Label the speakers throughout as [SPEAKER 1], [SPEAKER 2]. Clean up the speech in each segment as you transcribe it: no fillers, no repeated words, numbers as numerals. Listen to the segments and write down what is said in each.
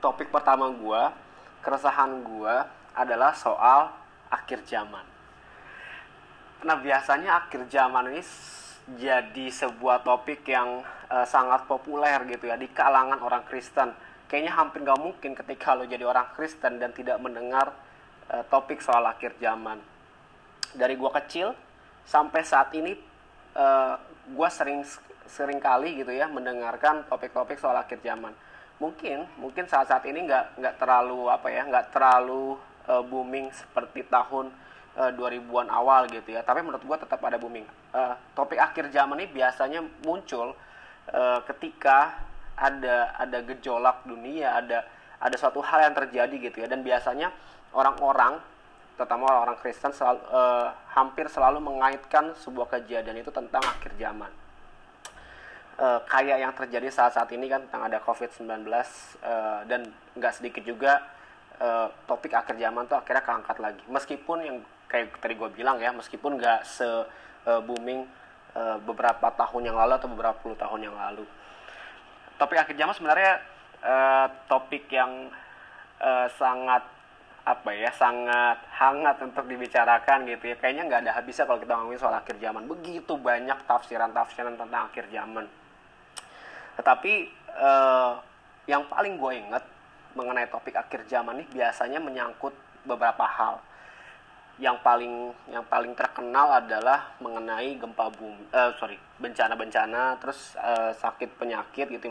[SPEAKER 1] topik pertama gue, keresahan gue adalah soal akhir zaman. Nah, biasanya akhir zaman ini jadi sebuah topik yang sangat populer gitu ya di kalangan orang Kristen. Kayaknya hampir gak mungkin ketika lo jadi orang Kristen dan tidak mendengar topik soal akhir zaman. Dari gue kecil sampai saat ini, gue sering kali gitu ya mendengarkan topik-topik soal akhir zaman. Mungkin saat ini nggak terlalu booming seperti tahun 2000-an awal gitu ya, tapi menurut gue tetap ada booming. Topik akhir zaman ini biasanya muncul ketika ada gejolak dunia, ada suatu hal yang terjadi gitu ya, dan biasanya orang-orang, terutama orang Kristen, hampir selalu mengaitkan sebuah kejadian itu tentang akhir zaman. Kayak yang terjadi saat ini kan, tentang ada COVID-19, dan nggak sedikit juga topik akhir zaman tuh akhirnya keangkat lagi. Meskipun yang kayak tadi gue bilang ya, meskipun nggak booming beberapa tahun yang lalu atau beberapa puluh tahun yang lalu. Topik akhir zaman sebenarnya topik yang sangat hangat untuk dibicarakan gitu ya. Kayaknya nggak ada habisnya kalau kita ngomongin soal akhir zaman. Begitu banyak tafsiran-tafsiran tentang akhir zaman. Tetapi yang paling gue inget mengenai topik akhir zaman ini biasanya menyangkut beberapa hal. Yang paling terkenal adalah mengenai bencana-bencana, terus sakit penyakit gitu,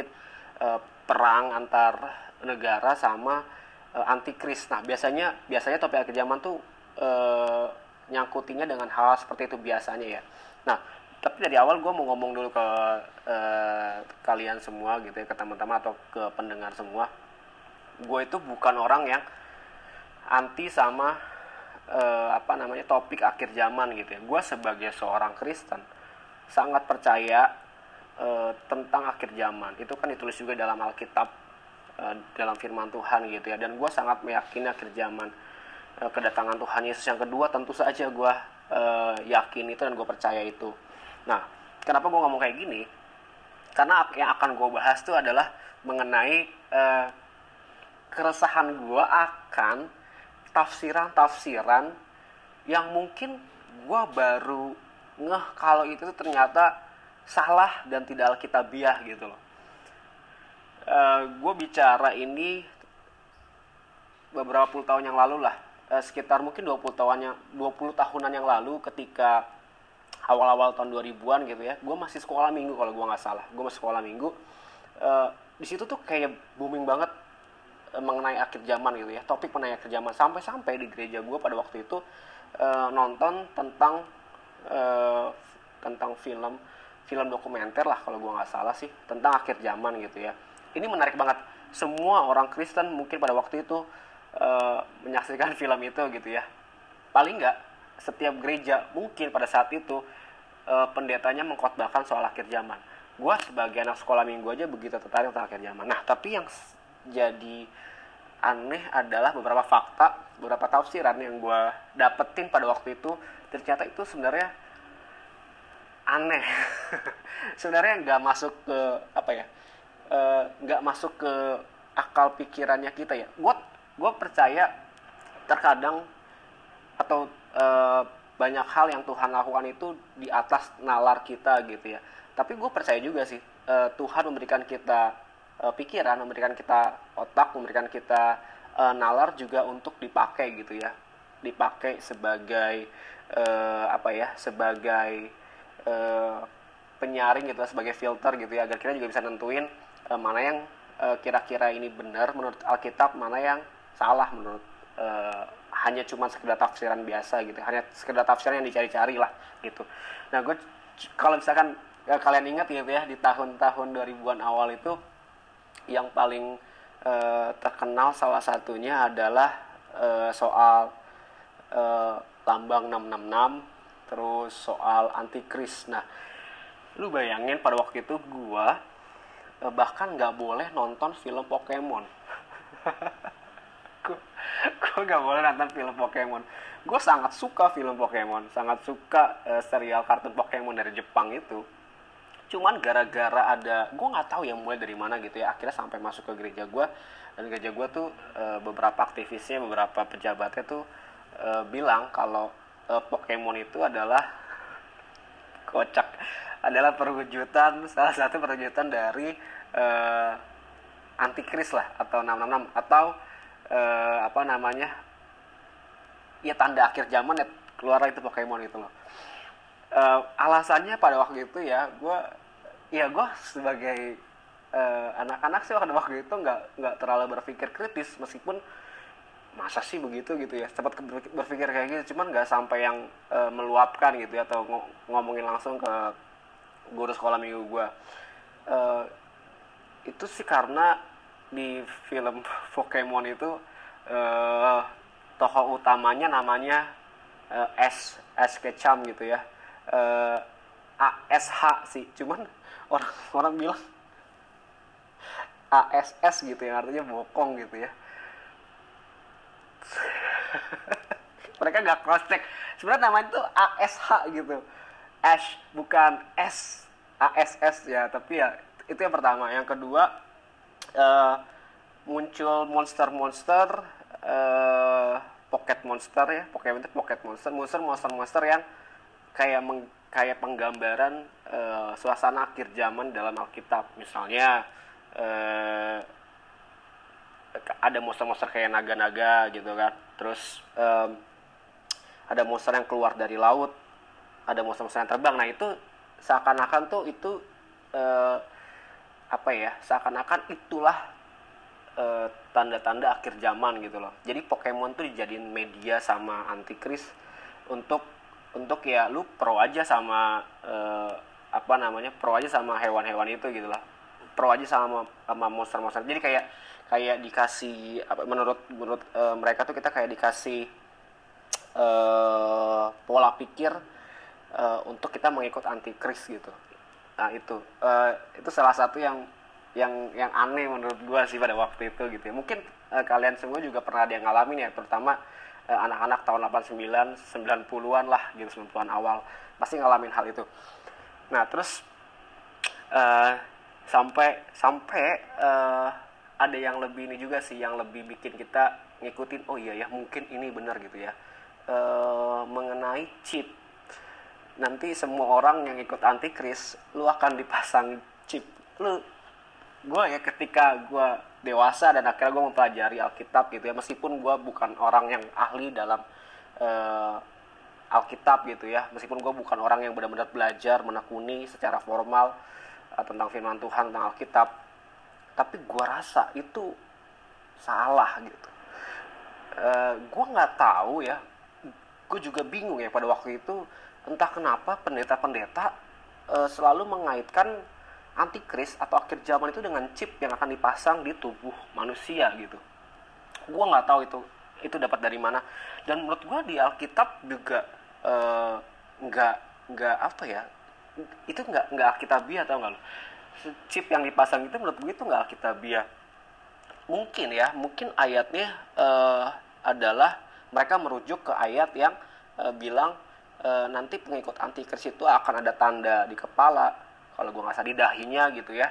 [SPEAKER 1] perang antar negara sama antikris. Nah, biasanya topik akhir zaman tuh nyangkutinya dengan hal seperti itu biasanya ya. Nah, tapi dari awal gue mau ngomong dulu ke kalian semua gitu ya, ke teman-teman atau ke pendengar semua. Gue itu bukan orang yang anti sama topik akhir zaman gitu ya. Gue sebagai seorang Kristen sangat percaya tentang akhir zaman. Itu kan ditulis juga dalam Alkitab, dalam firman Tuhan gitu ya. Dan gue sangat meyakini akhir zaman, kedatangan Tuhan Yesus yang kedua tentu saja gue yakin itu dan gue percaya itu. Nah, kenapa gue ngomong kayak gini? Karena yang akan gue bahas itu adalah mengenai keresahan gue akan tafsiran-tafsiran yang mungkin gue baru ngeh kalau itu ternyata salah dan tidak alkitabiah gitu loh. Gue bicara ini beberapa puluh tahun yang lalu lah, sekitar mungkin 20 tahunan yang lalu, ketika awal-awal tahun 2000-an gitu ya. Gue masih sekolah minggu kalau gue nggak salah. Gue masih sekolah minggu. Di situ tuh kayak booming banget mengenai akhir zaman gitu ya, topik mengenai akhir zaman. Sampai di gereja gue pada waktu itu nonton tentang film dokumenter lah kalau gue nggak salah sih, tentang akhir zaman gitu ya. Ini menarik banget. Semua orang Kristen mungkin pada waktu itu menyaksikan film itu gitu ya. Paling nggak setiap gereja mungkin pada saat itu pendetanya mengkhotbahkan soal akhir zaman. Gue sebagai anak sekolah minggu aja begitu tertarik tentang akhir zaman. Nah, tapi yang jadi aneh adalah beberapa tafsiran yang gue dapetin pada waktu itu. Ternyata itu sebenarnya aneh. Sebenarnya nggak masuk ke akal pikirannya kita ya. Gue percaya terkadang atau banyak hal yang Tuhan lakukan itu di atas nalar kita gitu ya. Tapi gue percaya juga sih Tuhan memberikan kita pikiran, memberikan kita otak, memberikan kita nalar juga untuk dipakai gitu ya. Dipakai sebagai sebagai penyaring gitu, sebagai filter gitu ya, agar kita juga bisa nentuin mana yang kira-kira ini benar menurut Alkitab, mana yang salah menurut hanya cuma sekedar tafsiran biasa gitu, hanya sekedar tafsiran yang dicari-cari lah gitu. Nah, gue kalau misalkan kalian ingat gitu ya, di tahun-tahun 2000-an awal itu yang paling terkenal salah satunya adalah soal lambang 666, terus soal antikris. Nah, lu bayangin pada waktu itu gue bahkan nggak boleh nonton film Pokemon. Gue gak boleh nonton film Pokemon. Gue sangat suka film Pokemon, sangat suka serial kartun Pokemon dari Jepang itu. Cuman gara-gara ada, gue nggak tahu ya mulai dari mana gitu ya, akhirnya sampai masuk ke gereja gue, Dan gereja gue tuh beberapa aktivisnya, beberapa pejabatnya tuh bilang kalau Pokemon itu adalah kocak, adalah perwujudan, salah satu perwujudan dari antikris lah, atau 666, atau apa namanya, ya tanda akhir zaman ya, keluar itu Pokemon itu loh. Alasannya pada waktu itu ya gue sebagai anak-anak sih waktu itu nggak terlalu berpikir kritis, meskipun masa sih begitu gitu ya, sempat berpikir kayak gitu, cuman nggak sampai yang meluapkan gitu ya, atau ngomongin langsung ke guru sekolah minggu gue. Itu sih karena di film Pokemon itu tokoh utamanya namanya Ash Ketchum gitu ya, ASH sih, cuman orang bilang ASS gitu ya, artinya bokong gitu ya. Mereka nggak cross check, sebenarnya namanya itu ASH gitu, Ash bukan S, ASS ya. Tapi ya itu yang pertama. Yang kedua, muncul monster pocket monster ya, Pokemon itu pocket monster yang kayak penggambaran suasana akhir zaman dalam Alkitab. Misalnya ada monster-monster kayak naga-naga gitu kan, terus ada monster yang keluar dari laut, ada monster-monster yang terbang. Nah itu seakan-akan tuh itu seakan-akan itulah tanda-tanda akhir zaman gitu loh. Jadi Pokemon tuh dijadiin media sama antikris untuk ya lu pro aja sama pro aja sama hewan-hewan itu gitu lah, pro aja sama monster-monster. Jadi kayak dikasih menurut mereka tuh kita kayak dikasih pola pikir untuk kita mengikut antikris gitu. Nah itu salah satu yang aneh menurut gue sih pada waktu itu gitu ya. Mungkin kalian semua juga pernah ada yang ngalamin ya, terutama anak-anak tahun 89, 90-an lah gitu, 90-an awal pasti ngalamin hal itu. Nah terus sampai ada yang lebih ini juga sih, yang lebih bikin kita ngikutin, oh iya ya mungkin ini benar gitu ya, mengenai chip. Nanti semua orang yang ikut antikris, lu akan dipasang chip. Gue ya ketika gue dewasa dan akhirnya gue mempelajari Alkitab gitu ya, meskipun gue bukan orang yang ahli dalam Alkitab gitu ya, meskipun gue bukan orang yang benar-benar belajar menekuni secara formal tentang firman Tuhan, tentang Alkitab, tapi gue rasa itu salah gitu. Gue nggak tahu ya, gue juga bingung ya pada waktu itu, entah kenapa pendeta-pendeta selalu mengaitkan antikris atau akhir zaman itu dengan chip yang akan dipasang di tubuh manusia gitu. Gue nggak tahu itu dapat dari mana, dan menurut gue di Alkitab juga nggak apa ya, itu nggak Alkitabiah, tau nggak lo? Chip yang dipasang itu menurut gue itu nggak Alkitabiah. Mungkin ayatnya adalah mereka merujuk ke ayat yang bilang nanti pengikut antikris itu akan ada tanda di kepala, kalau gue nggak salah di dahinya gitu ya,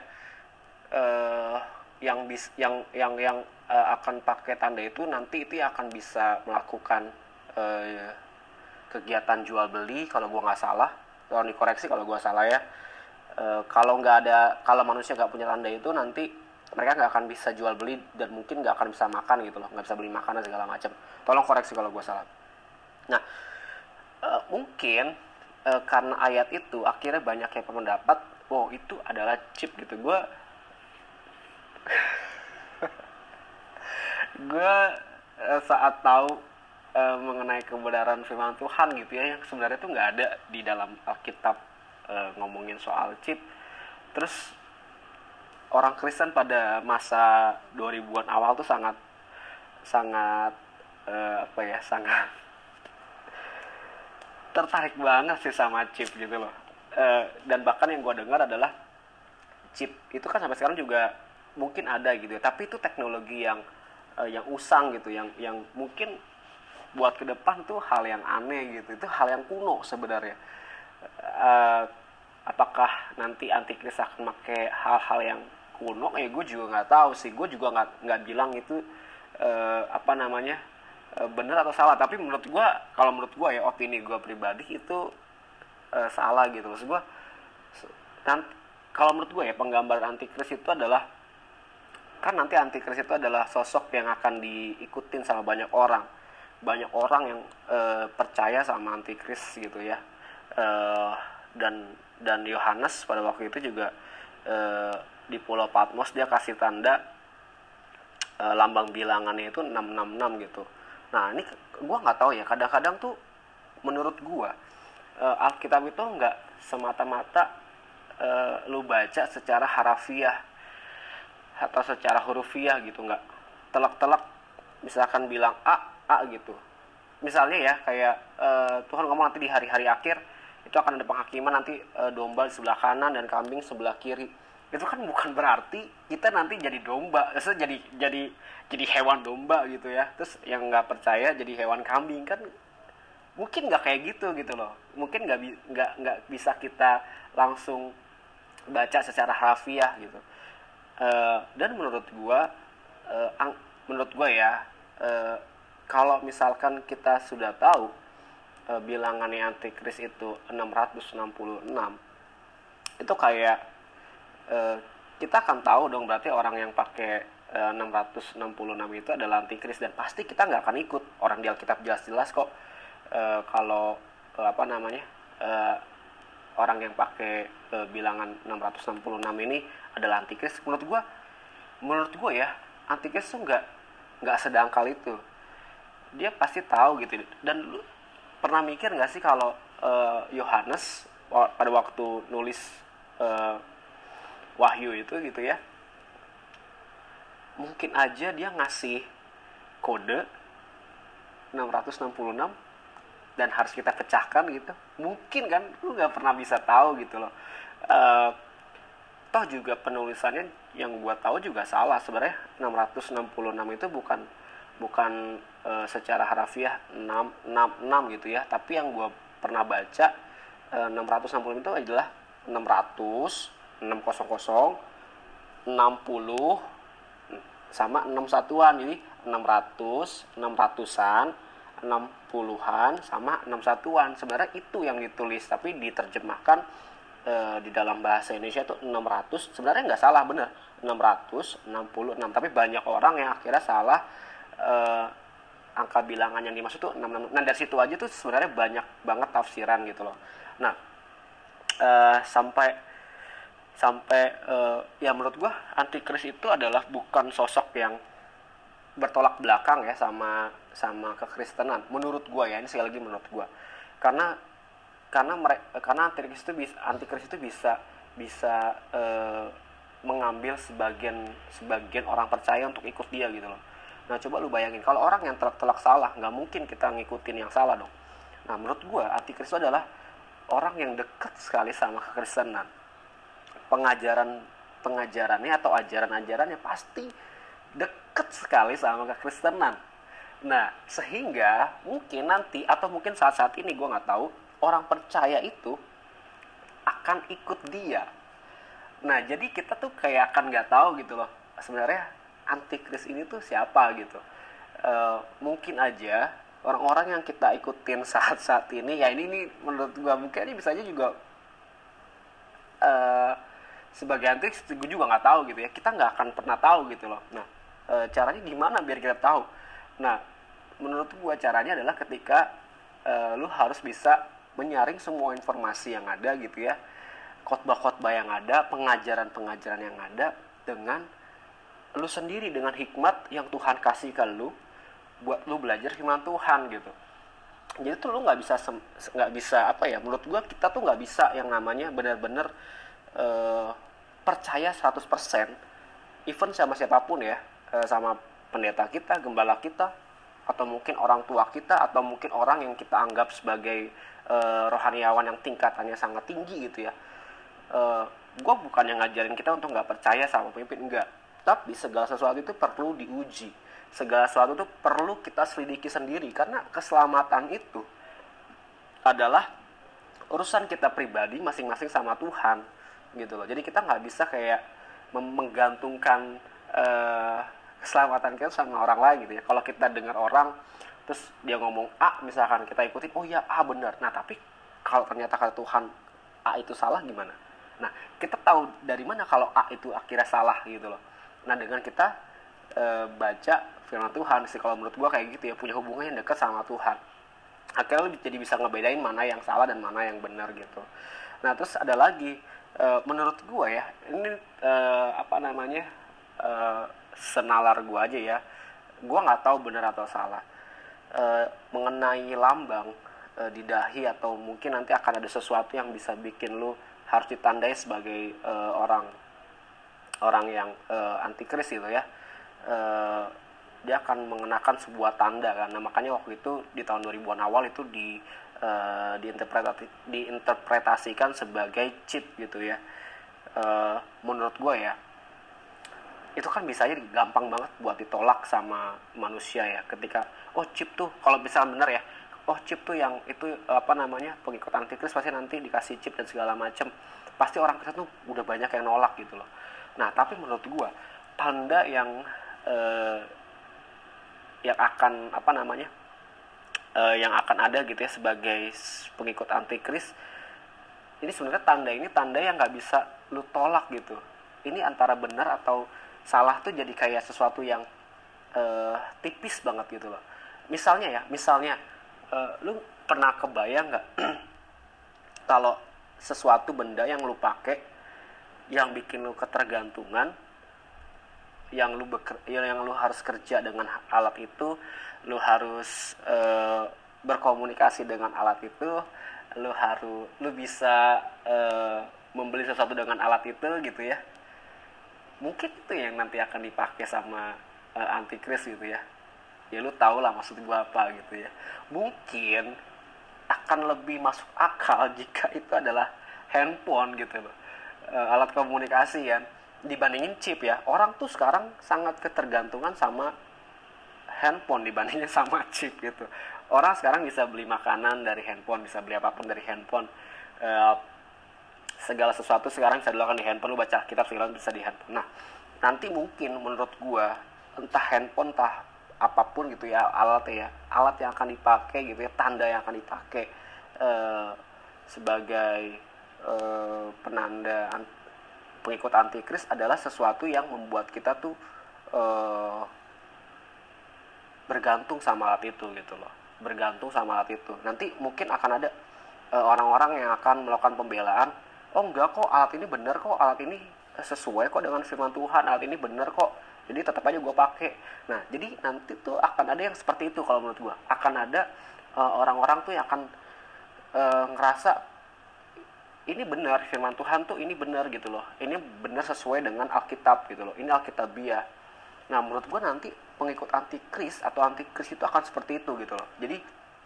[SPEAKER 1] yang akan pakai tanda itu nanti itu akan bisa melakukan kegiatan jual beli, kalau gue nggak salah, tolong dikoreksi kalau gue salah ya. Kalau manusia nggak punya tanda itu, nanti mereka nggak akan bisa jual beli dan mungkin nggak akan bisa makan gitu loh, nggak bisa beli makanan segala macam. Tolong koreksi kalau gue salah. Nah mungkin karena ayat itu akhirnya banyak yang berpendapat, wow itu adalah chip gitu. Gue saat tahu mengenai kebenaran firman Tuhan gitu ya, yang sebenarnya itu nggak ada di dalam Alkitab ngomongin soal chip. Terus orang Kristen pada masa 2000-an awal tuh sangat tertarik banget sih sama chip gitu loh. Dan bahkan yang gue dengar adalah chip itu kan sampai sekarang juga mungkin ada gitu ya, tapi itu teknologi yang usang gitu, yang mungkin buat ke depan tuh hal yang aneh gitu, itu hal yang kuno sebenarnya. Apakah nanti antikris akan pakai hal-hal yang kuno, gue juga nggak tahu sih. Gue juga nggak bilang itu benar atau salah. Tapi kalau menurut gue ya, opini gue pribadi itu salah gitu. Maksud gue, kalau menurut gue ya, penggambaran antikris itu adalah, kan nanti antikris itu adalah sosok yang akan diikutin sama banyak orang yang percaya sama antikris gitu ya. Dan Yohanes pada waktu itu juga di Pulau Patmos dia kasih tanda lambang bilangannya itu 666 gitu. Nah ini gue nggak tahu ya, kadang-kadang tuh menurut gue Alkitab itu nggak semata-mata lu baca secara harafiah atau secara hurufiah gitu, nggak telak-telak misalkan bilang A gitu. Misalnya ya kayak Tuhan ngomong nanti di hari-hari akhir itu akan ada penghakiman, nanti domba di sebelah kanan dan kambing sebelah kiri. Itu kan bukan berarti kita nanti jadi domba, jadi hewan domba gitu ya. Terus yang nggak percaya jadi hewan kambing, kan mungkin nggak kayak gitu loh. Mungkin nggak bisa kita langsung baca secara harafiah gitu. Dan menurut gua ya, kalau misalkan kita sudah tahu bilangannya antikris itu 666, itu kayak kita akan tahu dong berarti orang yang pakai 666 itu adalah antikris, dan pasti kita nggak akan ikut. Orang di Alkitab jelas-jelas kok kalau orang yang pakai bilangan 666 ini adalah antikris. Menurut gue ya, antikris tuh nggak sedangkal itu. Dia pasti tahu gitu. Dan lu pernah mikir nggak sih kalau Yohanes pada waktu nulis Wahyu itu gitu ya, mungkin aja dia ngasih kode 666 dan harus kita pecahkan gitu. Mungkin kan, lu nggak pernah bisa tahu gitu loh. Toh juga penulisannya yang gua tahu juga salah sebenarnya. 666 itu bukan secara harafiah 666 gitu ya, tapi yang gua pernah baca 660 itu adalah 600 600 60 sama 6 satuan. Jadi 600 600-an 60-an sama 6 satuan. Sebenarnya itu yang ditulis, tapi diterjemahkan di dalam bahasa Indonesia itu 600. Sebenarnya nggak salah, bener 666, tapi banyak orang yang akhirnya salah angka bilangan yang dimaksud itu 66. Nah dari situ aja tuh sebenarnya banyak banget tafsiran gitu loh. Nah sampai ya menurut gue antikris itu adalah bukan sosok yang bertolak belakang ya sama kekristenan. Menurut gue ya, ini sekali lagi menurut gue, karena antikris itu bisa mengambil sebagian orang percaya untuk ikut dia gitu loh. Nah coba lu bayangin kalau orang yang telak salah, nggak mungkin kita ngikutin yang salah dong. Nah menurut gue antikris itu adalah orang yang dekat sekali sama kekristenan. Pengajarannya atau ajaran-ajarannya pasti deket sekali sama kekristenan. Nah sehingga mungkin nanti atau mungkin saat-saat ini gue nggak tahu, orang percaya itu akan ikut dia. Nah jadi kita tuh kayak akan nggak tahu gitu loh sebenarnya antikris ini tuh siapa gitu. Mungkin aja orang-orang yang kita ikutin saat-saat ini ya, ini menurut gue mungkin ini bisa aja juga sebagai antikris. Gue juga nggak tahu gitu ya, kita nggak akan pernah tahu gitu loh. Nah caranya gimana biar kita tahu? Nah menurut gue caranya adalah ketika lu harus bisa menyaring semua informasi yang ada gitu ya, khotbah-khotbah yang ada, pengajaran-pengajaran yang ada, dengan lu sendiri, dengan hikmat yang Tuhan kasih ke lu buat lu belajar firman Tuhan gitu. Jadi tuh lu nggak bisa menurut gue kita tuh nggak bisa yang namanya benar-benar percaya 100% even sama siapapun ya, sama pendeta kita, gembala kita, atau mungkin orang tua kita, atau mungkin orang yang kita anggap sebagai rohaniawan yang tingkatannya sangat tinggi gitu ya. Gue bukan yang ngajarin kita untuk nggak percaya sama pemimpin, enggak. Tapi segala sesuatu itu perlu diuji, segala sesuatu itu perlu kita selidiki sendiri, karena keselamatan itu adalah urusan kita pribadi masing-masing sama Tuhan gitu loh. Jadi kita nggak bisa kayak menggantungkan keselamatan kita sama orang lain gitu ya. Kalau kita dengar orang terus dia ngomong A misalkan, kita ikutin, oh ya A benar. Nah tapi kalau ternyata kata Tuhan A itu salah gimana? Nah kita tahu dari mana kalau A itu akhirnya salah gitu loh. Nah dengan kita baca firman Tuhan sih, kalau menurut gua kayak gitu ya, punya hubungan yang dekat sama Tuhan, akhirnya lu jadi bisa ngebedain mana yang salah dan mana yang benar gitu. Nah terus ada lagi, menurut gua ya, ini senalar gua aja ya, gua nggak tahu benar atau salah, mengenai lambang di dahi, atau mungkin nanti akan ada sesuatu yang bisa bikin lu harus ditandai sebagai orang yang antikris gitu ya. Dia akan mengenakan sebuah tanda kan. Nah makanya waktu itu di tahun 2000-an awal itu diinterpretasikan sebagai chip gitu ya. Menurut gue ya, itu kan bisa aja gampang banget buat ditolak sama manusia ya, ketika oh chip tuh, kalau misalnya benar ya, oh chip tuh yang itu pengikut antikris pasti nanti dikasih chip dan segala macem, pasti orang kita tuh udah banyak yang nolak gitu loh. Nah tapi menurut gue tanda yang akan ada gitu ya sebagai pengikut antikris ini, sebenarnya tanda yang nggak bisa lu tolak gitu. Ini antara benar atau salah tuh jadi kayak sesuatu yang tipis banget gitu loh. Misalnya lu pernah kebayang nggak kalau sesuatu benda yang lu pakai yang bikin lu ketergantungan, yang lu harus kerja dengan alat itu, lu harus berkomunikasi dengan alat itu, lu bisa membeli sesuatu dengan alat itu gitu ya. Mungkin itu yang nanti akan dipakai sama antikris gitu ya. Ya lu tau lah maksud gua apa gitu ya. Mungkin akan lebih masuk akal jika itu adalah handphone gitu loh, alat komunikasi kan, dibandingin chip ya. Orang tuh sekarang sangat ketergantungan sama handphone dibandingin sama chip gitu. Orang sekarang bisa beli makanan dari handphone, bisa beli apapun dari handphone, segala sesuatu sekarang bisa dilakukan di handphone. Lu baca kitab segala bisa di handphone. Nah nanti mungkin menurut gua, entah handphone entah apapun gitu ya, alat yang akan dipakai gitu ya, tanda yang akan dipakai sebagai penanda pengikut antikris adalah sesuatu yang membuat kita tuh bergantung sama alat itu gitu loh, bergantung sama alat itu. Nanti mungkin akan ada orang-orang yang akan melakukan pembelaan, oh enggak kok, alat ini benar kok, alat ini sesuai kok dengan firman Tuhan, alat ini benar kok, jadi tetap aja gue pakai. Nah jadi nanti tuh akan ada yang seperti itu. Kalau menurut gue akan ada orang-orang tuh yang akan ngerasa ini benar firman Tuhan tuh, ini benar gitu loh, ini benar sesuai dengan Alkitab gitu loh, ini Alkitabiah. Nah menurut gue nanti pengikut antikris atau antikris itu akan seperti itu gitu loh. Jadi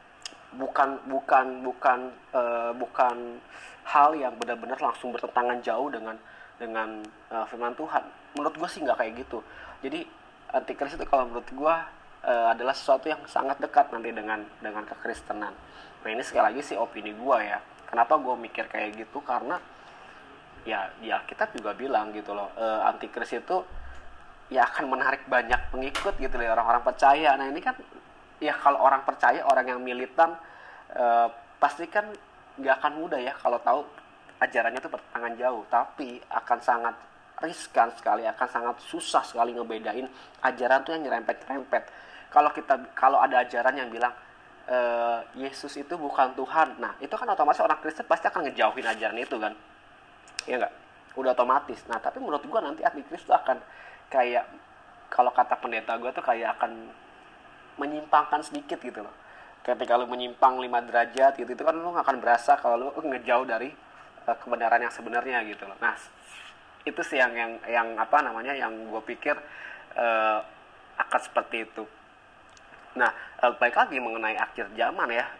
[SPEAKER 1] bukan hal yang benar-benar langsung bertentangan jauh dengan firman Tuhan. Menurut gue sih nggak kayak gitu. Jadi antikris itu kalau menurut gue adalah sesuatu yang sangat dekat nanti dengan kekristenan. Nah ini sekali lagi sih opini gue ya. Kenapa gue mikir kayak gitu? Karena ya kita juga bilang gitu loh, antikris itu ya akan menarik banyak pengikut gitu loh, orang-orang percaya. Nah ini kan ya kalau orang percaya, orang yang militan, pasti kan nggak akan mudah ya kalau tahu ajarannya itu bertentangan jauh, tapi akan sangat riskan sekali, akan sangat susah sekali ngebedain ajaran tuh yang nyerempet-nyerempet. Kalau ada ajaran yang bilang Yesus itu bukan Tuhan, nah itu kan otomatis orang Kristen pasti akan ngejauhin ajaran itu kan, ya nggak? Udah otomatis. Nah tapi menurut gue nanti antikris itu akan kayak, kalau kata pendeta gue tuh kayak akan menyimpangkan sedikit gitu loh. Ketika lu menyimpang 5 derajat gitu, itu kan lu akan berasa kalau lu ngejauh dari kebenaran yang sebenarnya gitu loh. Nah itu sih yang gue pikir akan seperti itu. Nah baik lagi mengenai akhir zaman ya,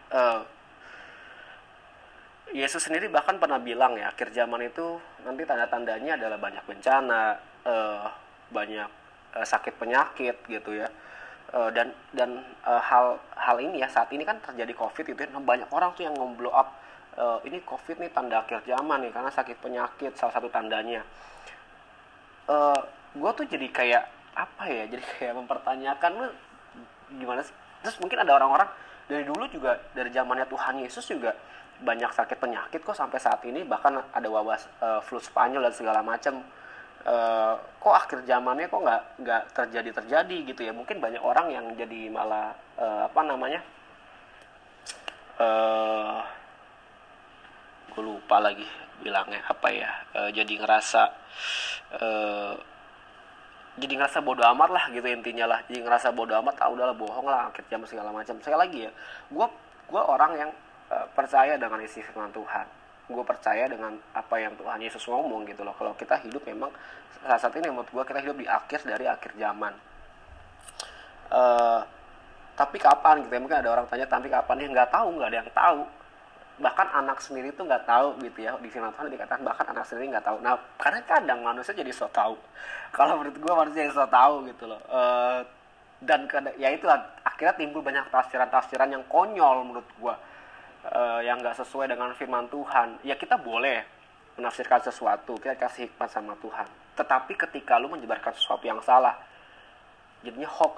[SPEAKER 1] Yesus sendiri bahkan pernah bilang ya, akhir zaman itu nanti tanda-tandanya adalah banyak bencana, banyak sakit penyakit gitu ya. Dan hal ini ya, saat ini kan terjadi COVID gitu ya, banyak orang tuh yang nge-blow up, ini COVID nih tanda akhir zaman nih karena sakit penyakit, salah satu tandanya. gue tuh jadi kayak apa ya, jadi kayak mempertanyakan lu gimana sih. Terus mungkin ada orang-orang dari dulu juga, dari zamannya Tuhan Yesus juga banyak sakit penyakit kok sampai saat ini, bahkan ada wabah flu Spanyol dan segala macam. Kok akhir zamannya kok nggak terjadi gitu ya. Mungkin banyak orang yang jadi malah apa namanya, gue lupa lagi bilangnya apa ya, eh, jadi ngerasa bodoh amat lah gitu intinya lah. Jadi ngerasa bodoh amat, udahlah bohong lah, akhir zaman segala macam. Sekali lagi ya, gue orang yang percaya dengan isi firman Tuhan. Gue percaya dengan apa yang Tuhan Yesus ngomong gitu loh. Kalau kita hidup memang saat ini menurut gue kita hidup di akhir dari akhir zaman. Eh, tapi kapan gitu ya, mungkin ada orang tanya tapi kapan ya, nggak tahu, nggak ada yang tahu. Bahkan anak sendiri tuh nggak tahu gitu ya, di firman Tuhan dikatakan bahkan anak sendiri nggak tahu. Nah karena kadang manusia jadi so tahu. Kalau menurut gue manusia yang so tahu gitu loh. Dan ya itulah akhirnya timbul banyak tafsiran-tafsiran yang konyol menurut gue, yang nggak sesuai dengan firman Tuhan. Ya kita boleh menafsirkan sesuatu, kita kasih hikmat sama Tuhan, tetapi ketika lu menyebarkan sesuatu yang salah, jadinya hoax.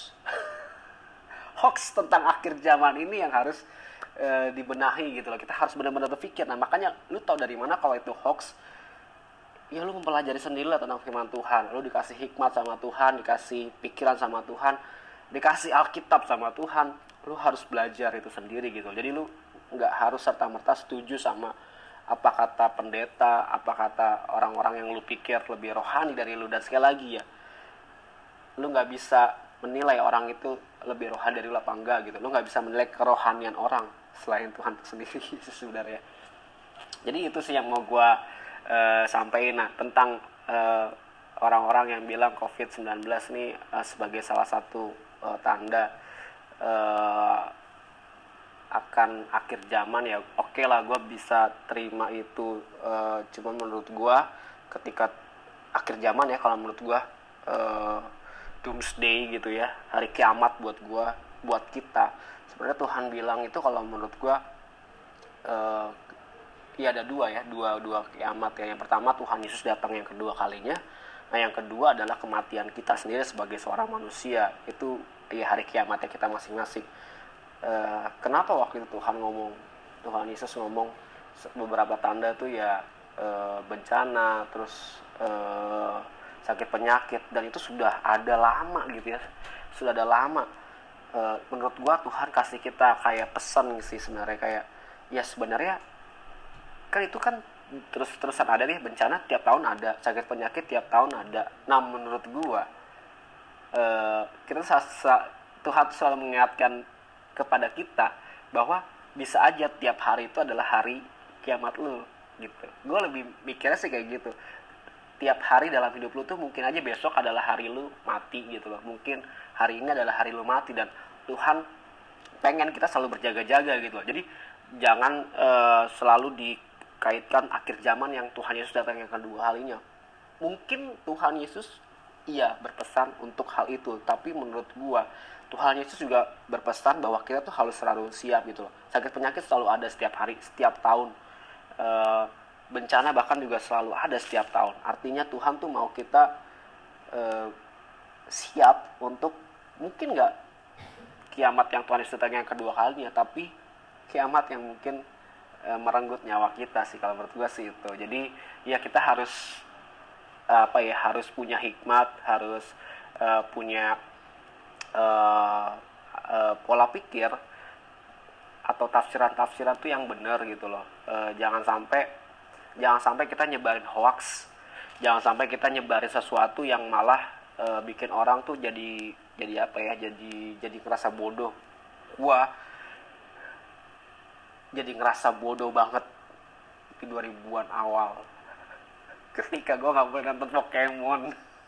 [SPEAKER 1] Hoax tentang akhir zaman ini yang harus dibenahi gitu loh. Kita harus benar-benar berpikir. Nah makanya lu tahu dari mana kalau itu hoax? Ya lu mempelajari sendirilah tentang firman Tuhan. Lu dikasih hikmat sama Tuhan, dikasih pikiran sama Tuhan, dikasih Alkitab sama Tuhan. Lu harus belajar itu sendiri gitu. Jadi lu nggak harus serta-merta setuju sama apa kata pendeta, apa kata orang-orang yang lu pikir lebih rohani dari lu. Dan sekali lagi ya, lu nggak bisa menilai orang itu lebih rohani dari lu apa enggak gitu. Lu nggak bisa menilai kerohanian orang selain Tuhan itu sendiri sebenarnya. Jadi itu sih yang mau gue sampaikan. Nah tentang orang-orang yang bilang COVID-19 ini sebagai salah satu tanda akan akhir zaman, ya oke lah, gue bisa terima itu. Cuman menurut gue ketika akhir zaman ya, kalau menurut gue doomsday gitu ya, hari kiamat buat gua, buat kita. Sebenarnya Tuhan bilang itu kalau menurut gua ya ada dua kiamat ya. Yang pertama Tuhan Yesus datang yang kedua kalinya. Nah yang kedua adalah kematian kita sendiri sebagai seorang manusia. Itu ya hari kiamatnya kita masing-masing. Kenapa waktu itu Tuhan Yesus ngomong beberapa tanda tuh ya, bencana, terus sakit penyakit, dan itu sudah ada lama gitu ya, sudah ada lama. Menurut gua Tuhan kasih kita kayak pesan sih sebenarnya, kayak ya sebenarnya kan itu kan terus-terusan ada nih, bencana tiap tahun ada, sakit penyakit tiap tahun ada. Nah menurut gua Tuhan selalu mengingatkan kepada kita bahwa bisa aja tiap hari itu adalah hari kiamat lu gitu. Gue lebih mikirnya sih kayak gitu. Tiap hari dalam hidup lu tuh mungkin aja besok adalah hari lu mati gitu loh. Mungkin hari ini adalah hari lu mati, dan Tuhan pengen kita selalu berjaga-jaga gitu loh. Jadi jangan selalu dikaitkan akhir zaman yang Tuhan Yesus datang yang kedua kalinya. Mungkin Tuhan Yesus iya berpesan untuk hal itu, tapi menurut gua Tuhan Yesus juga berpesan bahwa kita tuh harus selalu siap gitu loh. Sakit penyakit selalu ada setiap hari, setiap tahun. Bencana bahkan juga selalu ada setiap tahun. Artinya Tuhan tuh mau kita siap untuk mungkin nggak kiamat yang Tuhan Yesus datang yang kedua kalinya, tapi kiamat yang mungkin merenggut nyawa kita sih, kalau menurut gue sih itu. Jadi ya kita harus harus punya hikmat, harus punya pola pikir atau tafsiran-tafsiran tuh yang benar gitu loh. Jangan sampai kita nyebarin hoax, jangan sampai kita nyebarin sesuatu yang malah bikin orang tuh jadi ngerasa bodoh. Gua jadi ngerasa bodoh banget di 2000-an awal ketika gua nggak boleh nonton Pokemon.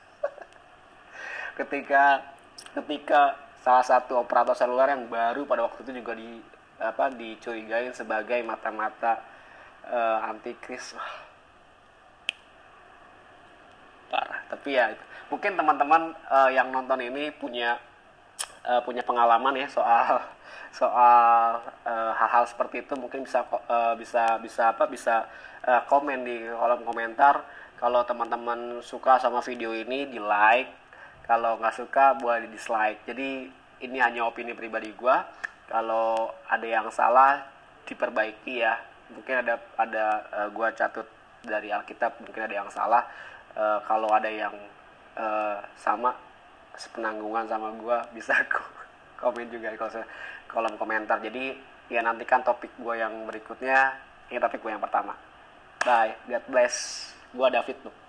[SPEAKER 1] ketika salah satu operator seluler yang baru pada waktu itu juga dicurigain sebagai mata-mata antikris. Parah. Tapi ya mungkin teman-teman yang nonton ini punya pengalaman ya soal hal-hal seperti itu, mungkin bisa komen di kolom komentar. Kalau teman-teman suka sama video ini, di like. Kalau nggak suka, boleh di dislike. Jadi ini hanya opini pribadi gue. Kalau ada yang salah, diperbaiki ya. Mungkin ada gue catut dari Alkitab, mungkin ada yang salah. Kalau ada yang sama sepenanggungan sama gue, bisa komen juga di kolom komentar. Jadi ya, nantikan topik gue yang berikutnya. Ini topik gue yang pertama. Bye, God bless. Gue David tuh.